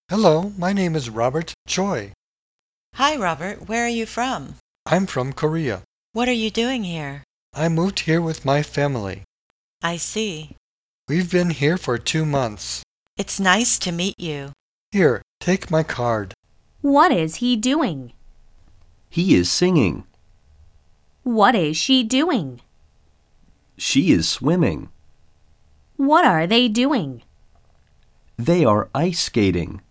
Hello, my name is Robert Choi. Hi, Robert. Where are you from? I'm from Korea. What are you doing here? I moved here with my family. I see. We've been here for 2 months. It's nice to meet you. Here, take my card. What is he doing? He is singing. What is she doing? She is swimming. What are they doing? They are ice skating.